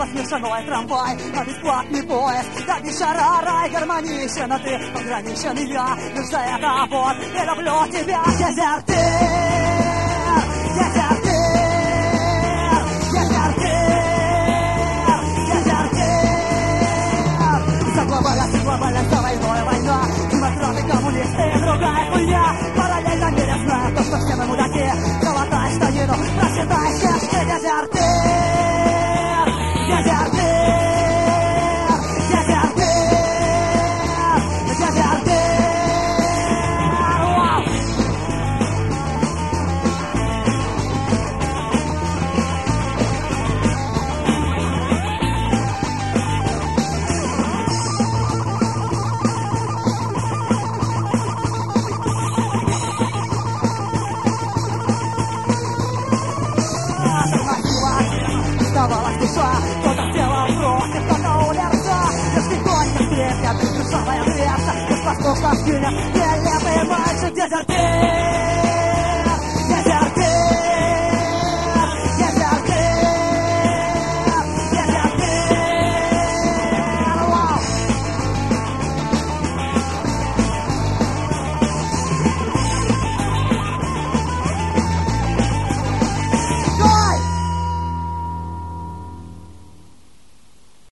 смешанной трамвай, а бесплатный поезд. Да бешара, рай гармоничен, а ты ограничен, и я лишь за это вот и люблю тебя. Дезертир, дезертир, дезертир, дезертир. За глобальность, за войной война, демократы, коммунисты и другая хуйня. Параллельно мире знаю то, что все мы мудаки. Золотай штанину, просчитай чешки. Дезертир, дезертир, дезертир, дезертир. Оставалась душа, кто-то сделал кровь, кто-то умерся. Если конь крепкий, душевая греха, беспослушно в стиле, нелепый мальчик, дезертир.